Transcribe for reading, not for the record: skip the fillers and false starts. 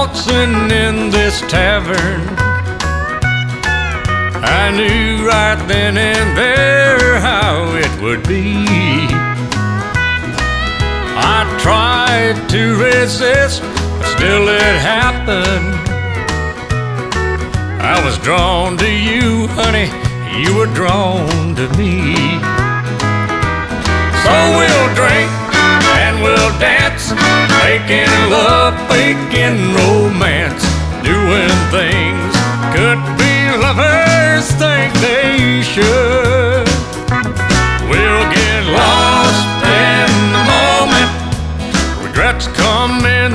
waltzing in this tavern, I knew right then and there how it would be. I tried to resist, but still it happened. I was drawn to you, honey, you were drawn to me. So we'll drink and we'll dance, making love, faking romance, doing things could be lovers think they should.